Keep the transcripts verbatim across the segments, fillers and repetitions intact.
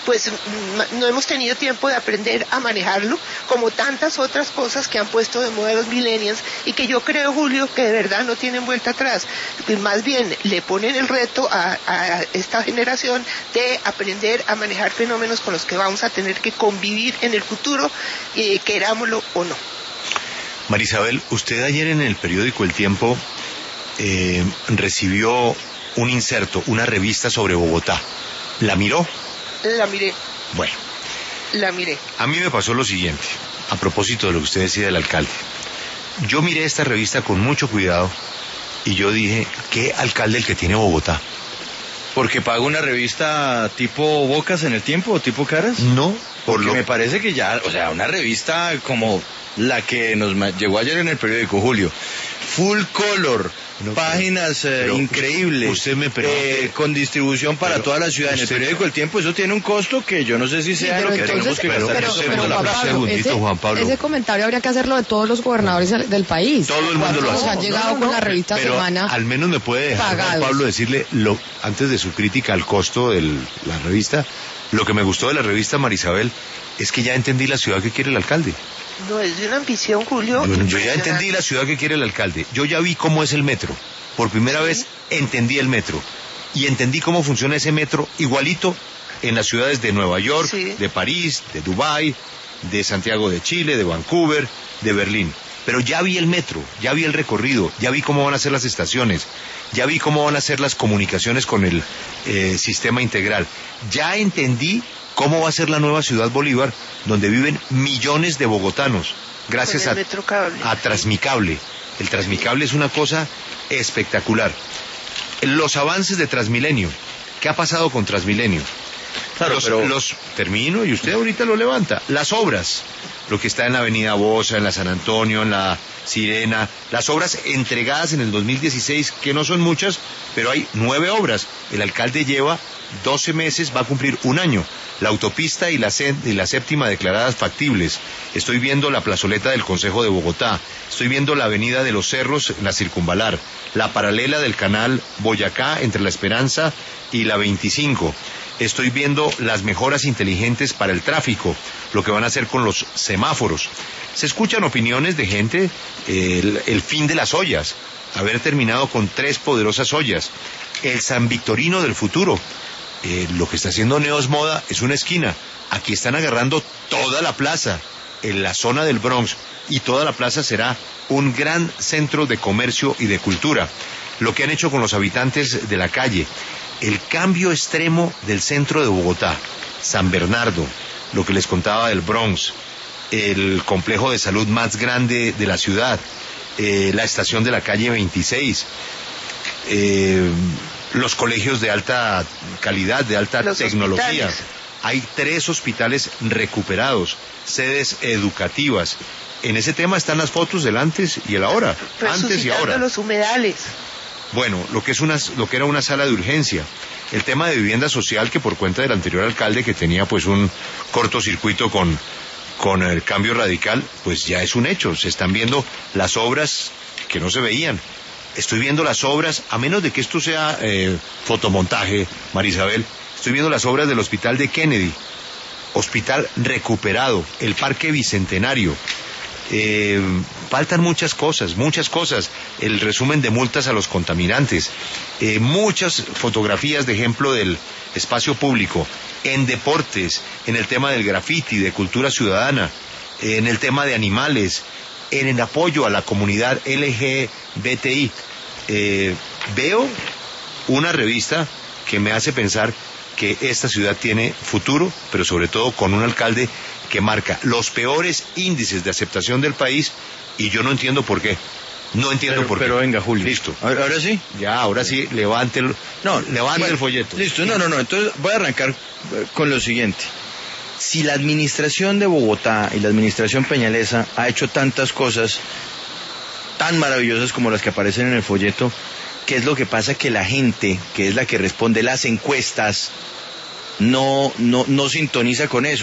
pues no hemos tenido tiempo de aprender a manejarlo, como tantas otras cosas que han puesto de moda los millennials y que yo creo, Julio, que de verdad no tienen vuelta atrás. Más bien le ponen el reto a, a esta generación de aprender a manejar fenómenos con los que vamos a tener que convivir en el futuro, eh, querámoslo o no. Marisabel, usted ayer en el periódico El Tiempo eh, recibió un inserto, una revista sobre Bogotá. ¿La miró? La miré. Bueno. La miré. A mí me pasó lo siguiente, a propósito de lo que usted decía del alcalde. Yo miré esta revista con mucho cuidado y yo dije, ¿qué alcalde el que tiene Bogotá? ¿Porque paga una revista tipo Bocas en El Tiempo o tipo Caras? No. Por Porque lo... me parece que ya, o sea, una revista como la que nos llegó ayer en el periódico, Julio, full color, no, páginas eh, increíbles, usted me permite, eh, con distribución para toda la ciudad. En el periódico El Tiempo eso tiene un costo que yo no sé si sea sí, lo que entonces, tenemos que pero, gastar. pero, Pero, pero, pero, Juan Pablo, segundito, ese, Juan Pablo. ese comentario habría que hacerlo de todos los gobernadores del país. Todo el mundo lo hace. Han llegado no, no, con la revista pero Semana. Al menos me puede dejar Juan Pablo decirle, lo, antes de su crítica al costo de la revista, lo que me gustó de la revista Marisabel es que ya entendí la ciudad que quiere el alcalde. No, es de una ambición, Julio. Yo, yo ya entendí la ciudad que quiere el alcalde. Yo ya vi cómo es el metro. Por primera sí. vez entendí el metro. Y entendí cómo funciona ese metro igualito en las ciudades de Nueva York, sí. de París, de Dubái, de Santiago de Chile, de Vancouver, de Berlín. Pero ya vi el metro, ya vi el recorrido, ya vi cómo van a ser las estaciones, ya vi cómo van a ser las comunicaciones con el eh, sistema integral. Ya entendí cómo va a ser la nueva Ciudad Bolívar, donde viven millones de bogotanos, gracias a, a Transmicable. El Transmicable es una cosa espectacular. Los avances de Transmilenio. ¿Qué ha pasado con Transmilenio? Claro, los, pero... los termino y usted ahorita lo levanta. Las obras, lo que está en la Avenida Bosa, en la San Antonio, en la Sirena, las obras entregadas en el dos mil dieciséis, que no son muchas, pero hay nueve obras. El alcalde lleva doce meses, va a cumplir un año. La autopista y la, y la séptima declaradas factibles. Estoy viendo la plazoleta del Consejo de Bogotá. Estoy viendo la avenida de los Cerros, la Circunvalar. La paralela del canal Boyacá entre La Esperanza y la veinticinco. Estoy viendo las mejoras inteligentes para el tráfico, lo que van a hacer con los semáforos. Se escuchan opiniones de gente, eh, el, el fin de las ollas, haber terminado con tres poderosas ollas. El San Victorino del futuro. Eh, lo que está haciendo Neos Moda es una esquina. Aquí están agarrando toda la plaza, en la zona del Bronx, y toda la plaza será un gran centro de comercio y de cultura. Lo que han hecho con los habitantes de la calle, el cambio extremo del centro de Bogotá, San Bernardo, lo que les contaba del Bronx, el complejo de salud más grande de la ciudad, eh, la estación de la calle veintiséis, eh, los colegios de alta calidad, de alta los tecnología. Hospitales. Hay tres hospitales recuperados, sedes educativas. En ese tema están las fotos del antes y el ahora, antes y ahora. Los humedales. Bueno, lo que es una, lo que era una sala de urgencia. El tema de vivienda social, que por cuenta del anterior alcalde, que tenía pues un cortocircuito con, con el cambio radical, pues ya es un hecho. Se están viendo las obras que no se veían. Estoy viendo las obras, a menos de que esto sea eh, fotomontaje, Marisabel, estoy viendo las obras del hospital de Kennedy, hospital recuperado, el parque bicentenario. Eh, faltan muchas cosas, muchas cosas. El resumen de multas a los contaminantes, eh, muchas fotografías de ejemplo del espacio público, en deportes, en el tema del graffiti, de cultura ciudadana, eh, en el tema de animales, en el apoyo a la comunidad L G B T I. Eh, veo una revista que me hace pensar que esta ciudad tiene futuro, pero sobre todo con un alcalde que marca los peores índices de aceptación del país, y yo no entiendo por qué. No entiendo pero, por pero qué. Pero venga, Julio. Listo. Ahora, ahora sí. Ya, ahora sí, levante el, no, levante bueno, el folleto. Listo, no, no, no. Entonces voy a arrancar con lo siguiente. Si la administración de Bogotá y la administración peñalesa ha hecho tantas cosas tan maravillosas como las que aparecen en el folleto, ¿qué es lo que pasa? Que la gente, que es la que responde las encuestas, no, no, no sintoniza con eso.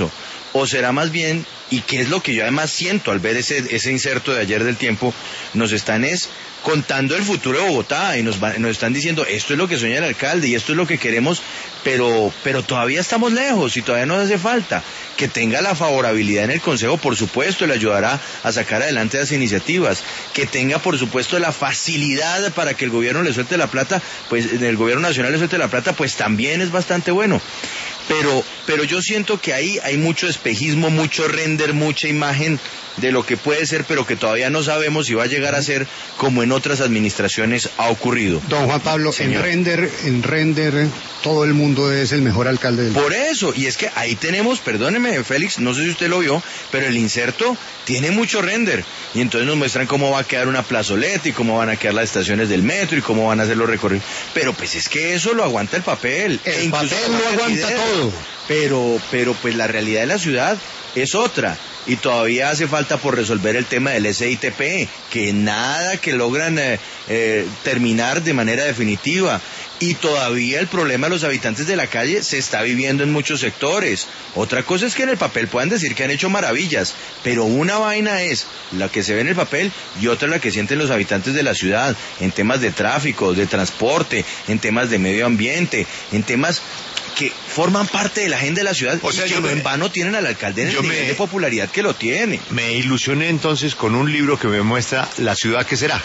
¿O será más bien, y qué es lo que yo además siento al ver ese, ese inserto de ayer del Tiempo, nos están es contando el futuro de Bogotá y nos, va, nos están diciendo esto es lo que sueña el alcalde y esto es lo que queremos, pero, pero todavía estamos lejos y todavía nos hace falta que tenga la favorabilidad en el Consejo, por supuesto, le ayudará a sacar adelante las iniciativas, que tenga por supuesto la facilidad para que el gobierno le suelte la plata, pues el gobierno nacional le suelte la plata, pues también es bastante bueno. Pero, pero yo siento que ahí hay mucho espejismo, mucho render, mucha imagen de lo que puede ser, pero que todavía no sabemos si va a llegar a ser como en otras administraciones ha ocurrido. Don Juan Pablo, Señor. en render, en render, todo el mundo es el mejor alcalde del Por eso, y es que ahí tenemos, perdóneme Félix, no sé si usted lo vio, pero el inserto tiene mucho render, y entonces nos muestran cómo va a quedar una plazoleta y cómo van a quedar las estaciones del metro y cómo van a hacer los recorridos, pero pues es que eso lo aguanta el papel. El e papel lo aguanta video. todo. Pero, pero pues la realidad de la ciudad es otra. Y todavía hace falta por resolver el tema del S I T P, que nada que logran eh, eh, terminar de manera definitiva. Y todavía el problema de los habitantes de la calle se está viviendo en muchos sectores. Otra cosa es que en el papel puedan decir que han hecho maravillas, pero una vaina es la que se ve en el papel y otra la que sienten los habitantes de la ciudad, en temas de tráfico, de transporte, en temas de medio ambiente, en temas que forman parte de la agenda de la ciudad, o sea, y que no me, en vano tienen al alcalde en el nivel me, de popularidad que lo tiene. Me ilusioné entonces con un libro que me muestra la ciudad que será.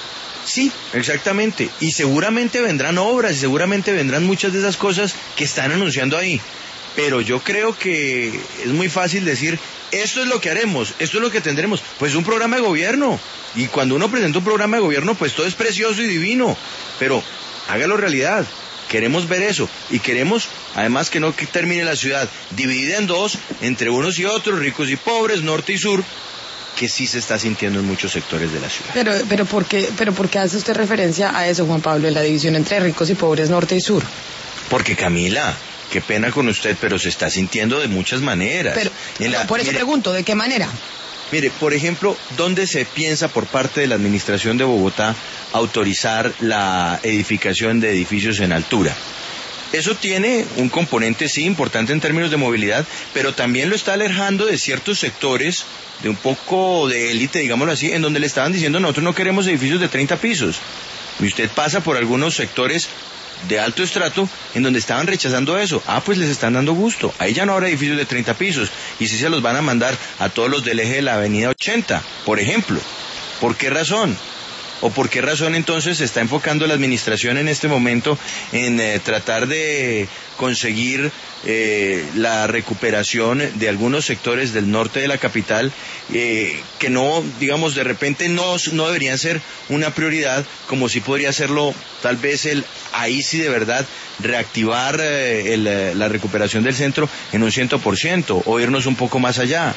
Sí, exactamente, y seguramente vendrán obras y seguramente vendrán muchas de esas cosas que están anunciando ahí, pero yo creo que es muy fácil decir, esto es lo que haremos, esto es lo que tendremos, pues un programa de gobierno, y cuando uno presenta un programa de gobierno, pues todo es precioso y divino, pero hágalo realidad. Queremos ver eso y queremos además que no que termine la ciudad dividida en dos, entre unos y otros, ricos y pobres, norte y sur, que sí se está sintiendo en muchos sectores de la ciudad. Pero, pero ¿por qué, pero ¿por qué hace usted referencia a eso, Juan Pablo, en la división entre ricos y pobres, norte y sur? Porque Camila, qué pena con usted, pero se está sintiendo de muchas maneras. Pero, en la, por eso mire, pregunto, ¿de qué manera? Mire, por ejemplo, ¿dónde se piensa por parte de la administración de Bogotá autorizar la edificación de edificios en altura? Eso tiene un componente, sí, importante en términos de movilidad, pero también lo está alejando de ciertos sectores, de un poco de élite, digámoslo así, en donde le estaban diciendo, nosotros no queremos edificios de treinta pisos. Y usted pasa por algunos sectores de alto estrato en donde estaban rechazando eso. Ah, pues les están dando gusto. Ahí ya no habrá edificios de treinta pisos. Y sí se los van a mandar a todos los del eje de la avenida ochenta, por ejemplo. ¿Por qué razón? ¿O por qué razón entonces se está enfocando la administración en este momento en eh, tratar de conseguir eh, la recuperación de algunos sectores del norte de la capital eh, que no, digamos, de repente no, no deberían ser una prioridad, como sí podría serlo tal vez el, ahí sí de verdad, reactivar eh, el, la recuperación del centro en un cien por ciento o irnos un poco más allá?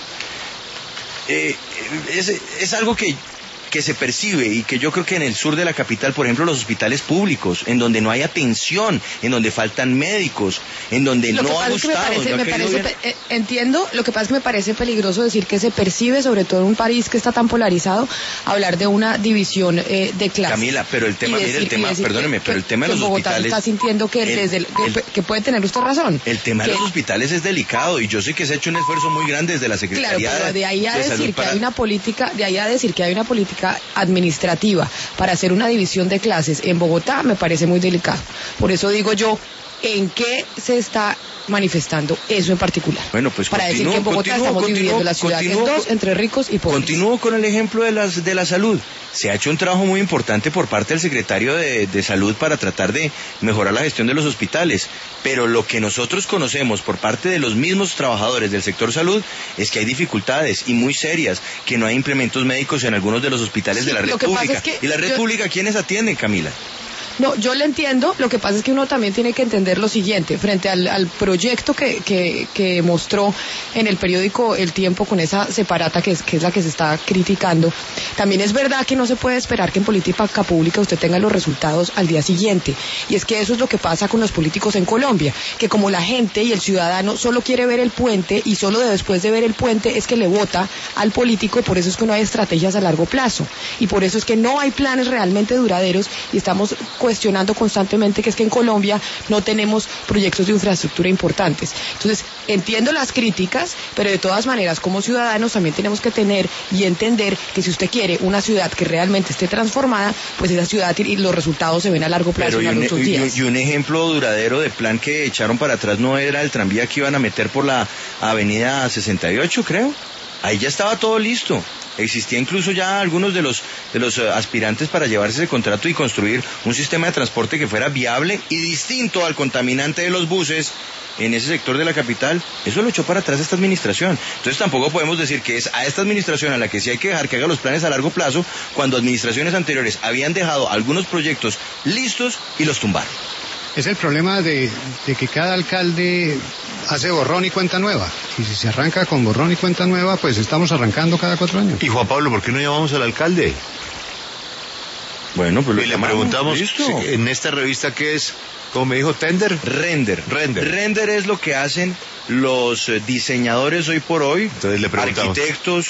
Eh, es, es algo que que se percibe y que yo creo que en el sur de la capital, por ejemplo, los hospitales públicos, en donde no hay atención, en donde faltan médicos, en donde lo no que ha pasa es que me gustado. parece, no me parece, ver... eh, entiendo, lo que pasa es que me parece peligroso decir que se percibe, sobre todo en un país que está tan polarizado, hablar de una división eh, de clases. Camila, pero el tema, decir, mire el tema, perdóneme, que, pero el tema de los Bogotá hospitales... está sintiendo que, el, desde el, el, que, que puede tener usted razón. El tema que, de los hospitales es delicado y yo sé que se ha hecho un esfuerzo muy grande desde la Secretaría claro, pero de ahí a de decir que para... hay una política, de ahí a decir que hay una política administrativa para hacer una división de clases en Bogotá me parece muy delicado. Por eso digo yo, ¿en qué se está manifestando eso en particular? Bueno, pues para continúo, decir que en Bogotá continúo, estamos continúo, dividiendo la ciudad continúo, en dos, entre ricos y pobres. Continúo con el ejemplo de, las, de la salud. Se ha hecho un trabajo muy importante por parte del secretario de, de Salud para tratar de mejorar la gestión de los hospitales, pero lo que nosotros conocemos por parte de los mismos trabajadores del sector salud es que hay dificultades y muy serias, que no hay implementos médicos en algunos de los hospitales sí, de la red pública. Es que ¿Y la red yo... pública quiénes atienden, Camila? No, yo le entiendo, lo que pasa es que uno también tiene que entender lo siguiente, frente al, al proyecto que, que, que mostró en el periódico El Tiempo con esa separata que es, que es la que se está criticando, también es verdad que no se puede esperar que en política pública usted tenga los resultados al día siguiente, y es que eso es lo que pasa con los políticos en Colombia, que como la gente y el ciudadano solo quiere ver el puente y solo después de ver el puente es que le vota al político, por eso es que no hay estrategias a largo plazo, y por eso es que no hay planes realmente duraderos y estamos cuestionando constantemente, que es que en Colombia no tenemos proyectos de infraestructura importantes. Entonces, entiendo las críticas, pero de todas maneras, como ciudadanos también tenemos que tener y entender que si usted quiere una ciudad que realmente esté transformada, pues esa ciudad y los resultados se ven a largo plazo. Pero y, a los un, dos días. Y, y un ejemplo duradero de plan que echaron para atrás no era el tranvía que iban a meter por la avenida sesenta y ocho, creo. Ahí ya estaba todo listo. Existía incluso ya algunos de los de los uh, aspirantes para llevarse ese contrato y construir un sistema de transporte que fuera viable y distinto al contaminante de los buses en ese sector de la capital. Eso lo echó para atrás esta administración. Entonces tampoco podemos decir que es a esta administración a la que sí hay que dejar que haga los planes a largo plazo, cuando administraciones anteriores habían dejado algunos proyectos listos y los tumbaron. Es el problema de, de que cada alcalde hace borrón y cuenta nueva. Y si se arranca con borrón y cuenta nueva, pues estamos arrancando cada cuatro años. Y Juan Pablo, ¿por qué no llamamos al alcalde? Bueno, pues lo y le preguntamos si, en esta revista que es, como me dijo, Tender. Render. Render. Render es lo que hacen los diseñadores hoy por hoy, entonces le preguntamos, arquitectos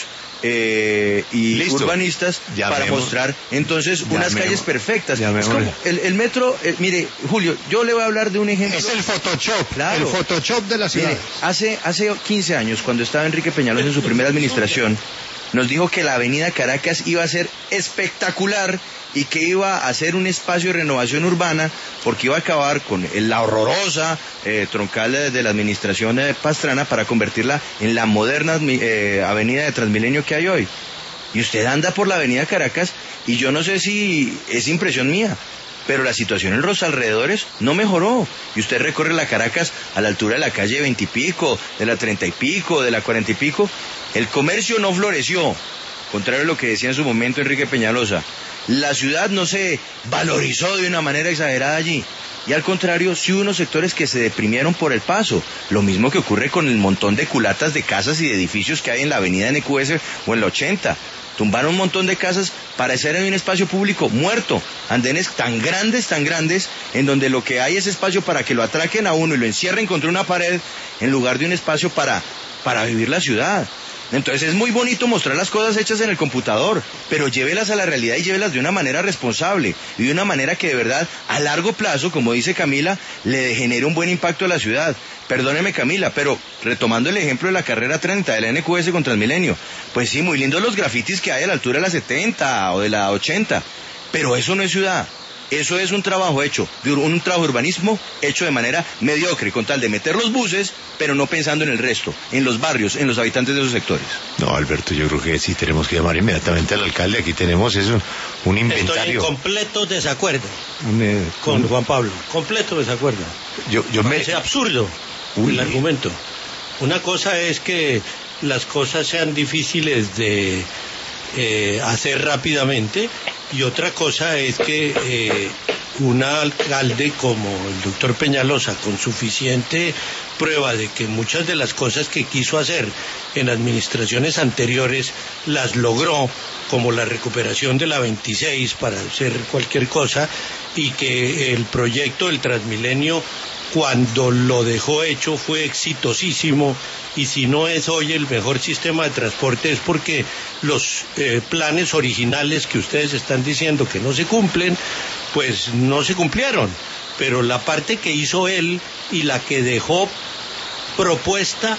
eh, y Listo. urbanistas, Llamemos. para mostrar entonces Llamemos. unas calles perfectas. Llamemos. Es como el, el metro, eh, mire, Julio, yo le voy a hablar de un ejemplo. Es el Photoshop, Claro. el Photoshop de la ciudad. Mire, hace, hace quince años, cuando estaba Enrique Peñalosa en su primera administración, nos dijo que la avenida Caracas iba a ser espectacular y que iba a ser un espacio de renovación urbana porque iba a acabar con la horrorosa eh, troncal de, de la administración de Pastrana para convertirla en la moderna eh, avenida de Transmilenio que hay hoy. Y usted anda por la avenida Caracas y yo no sé si es impresión mía, pero la situación en los alrededores no mejoró. Y usted recorre la Caracas a la altura de la calle veinte y pico, de la treinta y pico, de la cuarenta y pico. El comercio no floreció, contrario a lo que decía en su momento Enrique Peñalosa. La ciudad no se valorizó de una manera exagerada allí. Y al contrario, sí hubo unos sectores que se deprimieron por el paso. Lo mismo que ocurre con el montón de culatas de casas y de edificios que hay en la avenida N Q S o en la ochenta. Tumbaron un montón de casas para hacer un espacio público muerto. Andenes tan grandes, tan grandes, en donde lo que hay es espacio para que lo atraquen a uno y lo encierren contra una pared, en lugar de un espacio para, para vivir la ciudad. Entonces es muy bonito mostrar las cosas hechas en el computador, pero llévelas a la realidad y llévelas de una manera responsable y de una manera que de verdad, a largo plazo, como dice Camila, le genere un buen impacto a la ciudad. Perdóneme, Camila, pero retomando el ejemplo de la carrera treinta de la N Q S con Transmilenio, pues sí, muy lindos los grafitis que hay a la altura de la setenta o de la ochenta, pero eso no es ciudad. Eso es un trabajo hecho, un trabajo de urbanismo hecho de manera mediocre, con tal de meter los buses, pero no pensando en el resto, en los barrios, en los habitantes de esos sectores. No, Alberto, yo creo que sí tenemos que llamar inmediatamente al alcalde. Aquí tenemos eso, un inventario. Estoy en completo desacuerdo un, eh, con un... Juan Pablo, completo desacuerdo. Yo, yo me... Parece absurdo Uy. el argumento. Una cosa es que las cosas sean difíciles de eh, hacer rápidamente, y otra cosa es que eh, un alcalde como el doctor Peñalosa, con suficiente prueba de que muchas de las cosas que quiso hacer en administraciones anteriores las logró, como la recuperación de la veintiséis para hacer cualquier cosa, y que el proyecto del Transmilenio, cuando lo dejó hecho, fue exitosísimo, y si no es hoy el mejor sistema de transporte es porque los eh, planes originales que ustedes están diciendo que no se cumplen, pues no se cumplieron, pero la parte que hizo él y la que dejó propuesta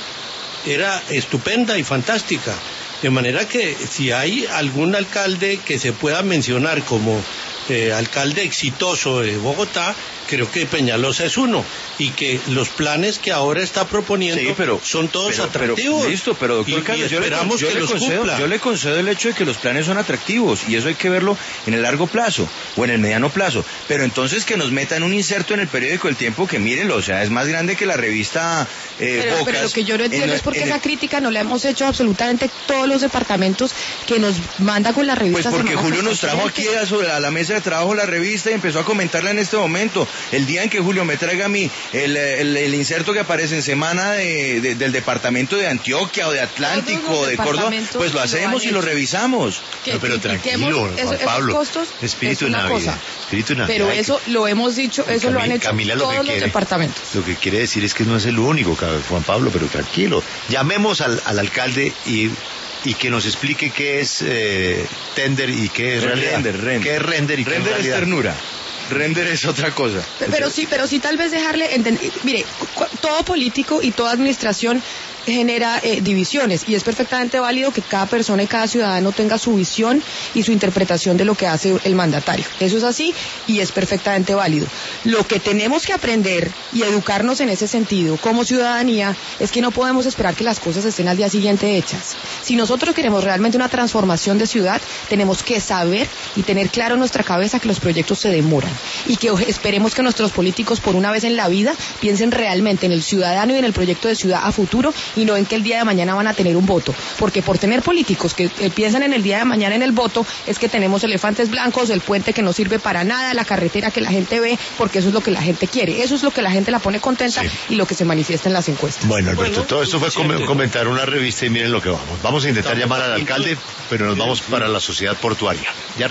era estupenda y fantástica, de manera que si hay algún alcalde que se pueda mencionar como eh, alcalde exitoso de Bogotá, creo que Peñalosa es uno, y que los planes que ahora está proponiendo sí, pero, son todos pero, atractivos. Pero, listo, pero doctor y, Carlos, y esperamos yo le, yo que le los concedo, cumpla. Yo le concedo el hecho de que los planes son atractivos, y eso hay que verlo en el largo plazo o en el mediano plazo, pero entonces que nos metan un inserto en el periódico El Tiempo que mírenlo, o sea, es más grande que la revista eh, pero, Bocas. Pero lo que yo no entiendo en, es por qué en esa el... crítica no la hemos hecho absolutamente todos los departamentos que nos manda con la revista. Pues porque Semana Julio nos trajo aquí a, sobre, a la mesa de trabajo la revista y empezó a comentarla en este momento. El día en que Julio me traiga a mí el, el, el inserto que aparece en Semana de, de, del departamento de Antioquia o de Atlántico o de Córdoba, pues lo hacemos lo y lo revisamos. No, pero tranquilo, Juan eso, Pablo, costos, espíritu es de una Navidad, cosa. espíritu de Navidad. Pero eso lo hemos dicho, eso Camila, lo han hecho Camila, lo todos que los quiere, departamentos. Lo que quiere decir es que no es el único, Juan Pablo, pero tranquilo. Llamemos al, al alcalde y y que nos explique qué es eh, Tender y qué es realidad. Render, render. ¿Qué es Render y qué Render es realidad? es ternura. Render es otra cosa. Pero sí, pero sí tal vez dejarle entender, mire, todo político y toda administración genera eh, divisiones y es perfectamente válido que cada persona y cada ciudadano tenga su visión y su interpretación de lo que hace el mandatario. Eso es así y es perfectamente válido. Lo que tenemos que aprender y educarnos en ese sentido como ciudadanía es que no podemos esperar que las cosas estén al día siguiente hechas. Si nosotros queremos realmente una transformación de ciudad, tenemos que saber y tener claro en nuestra cabeza que los proyectos se demoran y que esperemos que nuestros políticos por una vez en la vida piensen realmente en el ciudadano y en el proyecto de ciudad a futuro y no en que el día de mañana van a tener un voto, porque por tener políticos que eh, piensan en el día de mañana en el voto, es que tenemos elefantes blancos, el puente que no sirve para nada, la carretera que la gente ve, porque eso es lo que la gente quiere, eso es lo que la gente la pone contenta sí. y lo que se manifiesta en las encuestas. Bueno, Alberto, bueno, todo esto fue com comentar una revista y miren lo que vamos. Vamos a intentar llamar al alcalde, pero nos vamos para la sociedad portuaria. Ya